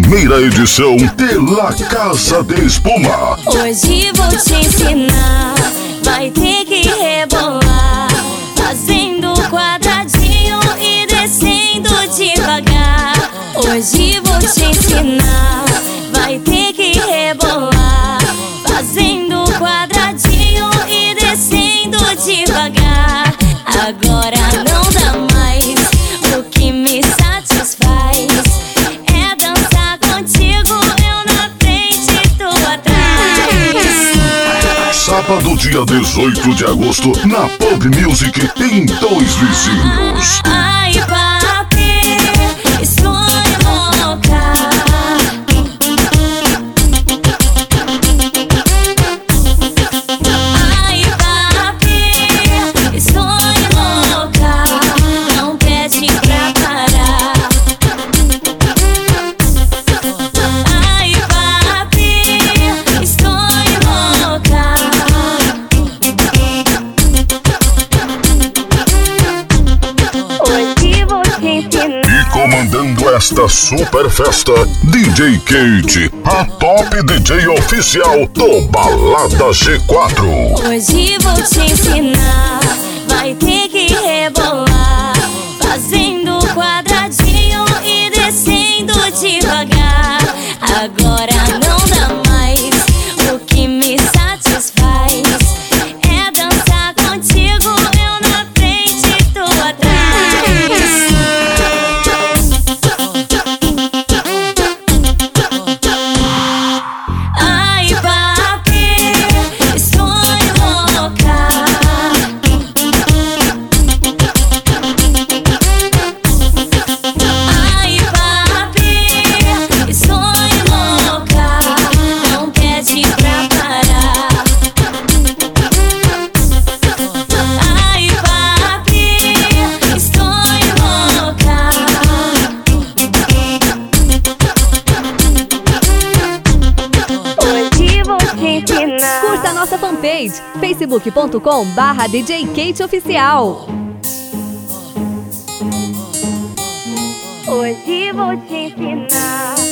primeira edição de La Casa de Espuma. Hoje vou te ensinar, vai ter que rebolar, fazendo quadradinho e descendo devagar. Hoje vou te ensinar, vai ter que rebolar, fazendo quadradinho e descendo devagar. Agora não dá mais, o que me satisfaz é dançar contigo, eu na frente, tu atrás. Sábado, dia 18 de agosto, na Pub Music, em Dois Vizinhos. Ai, papi, estou louca. Ai, papi, estou louca. Não pede pra parar. Ai, papi, estou louca. Hoje vou te ensinar. E comandando esta super festa, DJ Kate, a top DJ oficial do Balada G4. Hoje vou te ensinar, vai ter que rebolar, fazendo quadradinho e descendo devagar. Agora não dá mais, o que me satisfaz é dançar contigo, eu na frente, tu atrás. Ai, papi, estou louca. Ai, papi, estou louca. Não pede pra parar. Ai, papi, estou louca. Hoje vou te ensinar. Curta a nossa fanpage, facebook.com/DJ Kate Oficial. Hoje vou te ensinar.